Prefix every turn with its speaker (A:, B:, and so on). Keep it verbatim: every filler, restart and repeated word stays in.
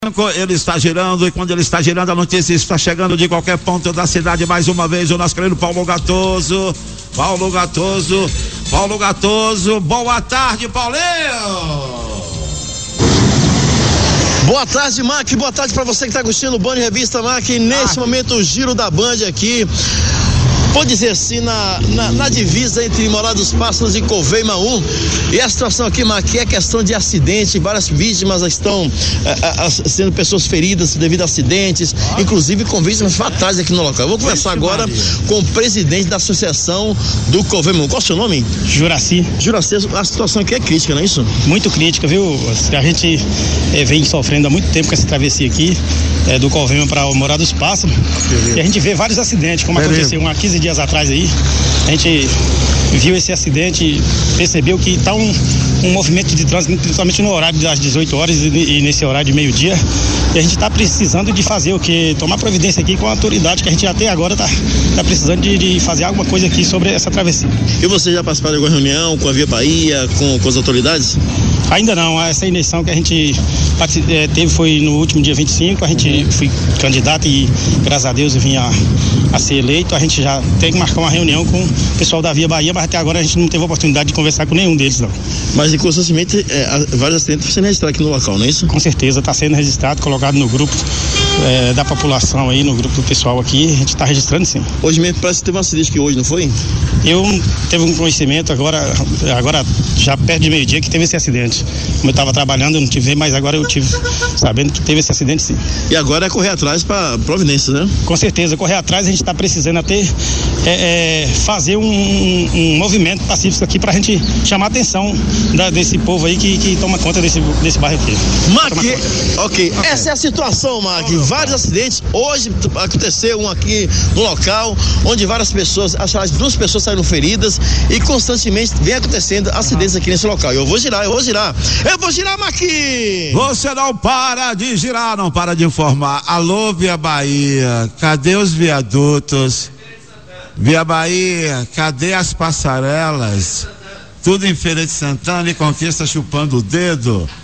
A: Ele está girando, e quando ele está girando, a notícia está chegando de qualquer ponto da cidade. Mais uma vez o nosso querido Paulo Gatoso. Paulo Gatoso, Paulo Gatoso, boa tarde, Paulinho.
B: Boa tarde, Mac, boa tarde para você que está curtindo o Band Revista Mac. Neste ah. momento o giro da Band aqui, pode dizer assim, na, na, na divisa entre Morada dos Pássaros e Coveima-um. E a situação aqui, Mac, é questão de acidente. Várias vítimas estão a, a, sendo pessoas feridas devido a acidentes, ah. inclusive com vítimas fatais aqui no local. Eu vou conversar agora com o presidente da associação do Coveima-um. Qual é o seu nome?
C: Juraci.
B: Juraci, a situação aqui é crítica, não é isso?
C: Muito crítica, viu? A gente é, vem sofrendo há muito tempo com essa travessia aqui, é, do Coveima para o Morada dos Pássaros. Beleza. E a gente vê vários acidentes, como Beleza. aconteceu há quinze dias atrás aí. A gente viu esse acidente, percebeu que está um, um movimento de trânsito, principalmente no horário das dezoito horas e, e nesse horário de meio-dia. E a gente está precisando de fazer o quê? Tomar providência aqui com a autoridade, que a gente até agora está tá precisando de, de fazer alguma coisa aqui sobre essa travessia.
B: E você já participou de alguma reunião com a Via Bahia, com, com as autoridades?
C: Ainda não. Essa eleição que a gente é, teve foi no último dia vinte e cinco, a gente uhum. foi candidato e graças a Deus eu vim a, a ser eleito. A gente já tem que marcar uma reunião com o pessoal da Via Bahia, mas até agora a gente não teve a oportunidade de conversar com nenhum deles, não.
B: Mas constantemente é, vários acidentes estão sendo registrados aqui no local, não é isso?
C: Com certeza, está sendo registrado, colocado no grupo é, da população aí, no grupo do pessoal aqui, a gente está registrando sim.
B: Hoje mesmo parece que teve um acidente aqui hoje, não foi?
C: Eu teve um conhecimento agora, agora já perto de meio-dia que teve esse acidente. Como eu estava trabalhando, eu não tive, mas agora eu tive sabendo que teve esse acidente sim.
B: E agora é correr atrás para providência, né?
C: Com certeza, correr atrás, a gente está precisando até é, é, fazer um, um, um movimento pacífico aqui para a gente chamar a atenção da, desse povo aí que, que toma conta desse, desse bairro aqui.
B: Mac, ok, essa é a situação, Mac. Vários acidentes, hoje aconteceu um aqui no local, onde várias pessoas, acho que duas pessoas saíram feridas e constantemente vem acontecendo acidentes aqui nesse local. Eu vou girar, eu vou girar. Eu vou girar, Maqui!
A: Você não para de girar, não para de informar. Alô, Via Bahia, cadê os viadutos? Via Bahia, cadê as passarelas? Tudo em Feira de Santana e Conquista chupando o dedo.